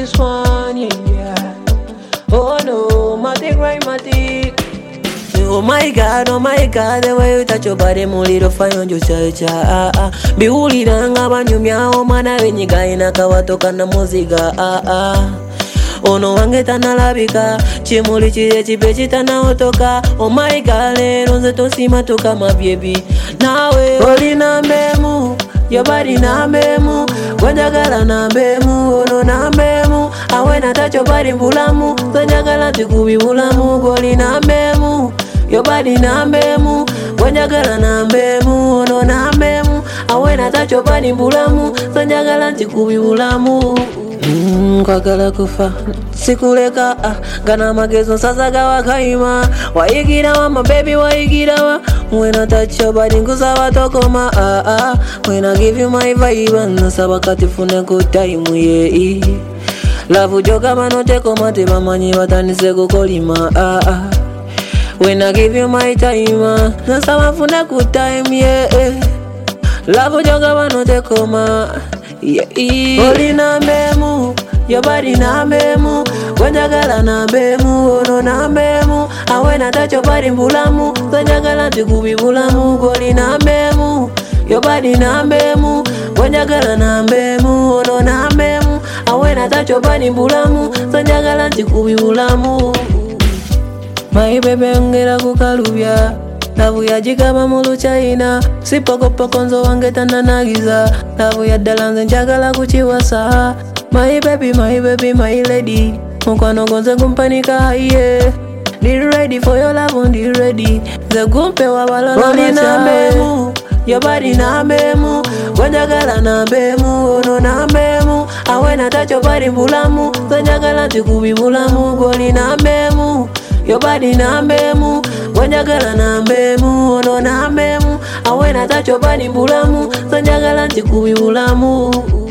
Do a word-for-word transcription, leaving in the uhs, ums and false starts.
this one, yeah. Oh no, matic right, matic. Oh my God, oh my God, the way you touch your body, mo little fire on your cha ah ah. Biuli ranga banyumya o mana wenyiga inakawatoka na muziga ah ah. Ono wange tanalabika chimuli chile chipechi tanaotoka. Oh my God, lero nze tosima toka my baby. Nawe oli na mbemu, your body na mbemu, wanjagala na mbemu, ono na mbemu. Awena touch your body mbulamu, zanjagala tikubi bulamu, goli na mbemu. Your body na mbemu, wanjagala na mbemu, ono na mbemu. Awena touch your body mbulamu, zanjagala tikubi bulamu. Mm, kwa gala kufa sikuleka ah, gana magezo sasa gawa kaima. Waigira wa my baby, waigira wa. When I touch your body nguza watokoma ah ah. When I give you my vibe nasa wakati fune good time yeah. Love joga manote komate mamanyi watanise kukolima ah ah. When I give you my time nasa wafune good time yeah. Love joga manote koma yeah, yeah. Oli na mbemu, your body na mbemu, wanjagala na mbemu, ono na mbemu. Awena touch your body mbulamu, zanjagala tikubi bulamu, goli na mbemu. Your body na mbemu, wanjagala na mbemu, ono na mbemu. Awena touch your body mbulamu, zanjagala tikubi bulamu. My baby ngera kukalubya, lavu ya jikaba mulu chaina. Sipoko poko nzo wange tananagiza, lavu ya dalanze njagala kuchiwasa. My baby, my baby, my lady, mukwano gonze kumpanika haye. Be ready for your love, on be ready. The gumpe wa walona na mbemu, your body na mbemu, wanjagala na mbemu, ono na mbemu. Awena touch your body mbulamu, zanjagala tikubi bulamu, goli na mbemu. Your body na mbemu, wanjagala na mbemu, ono na mbemu. Awena touch your body mbulamu, zanjagala tikubi bulamu.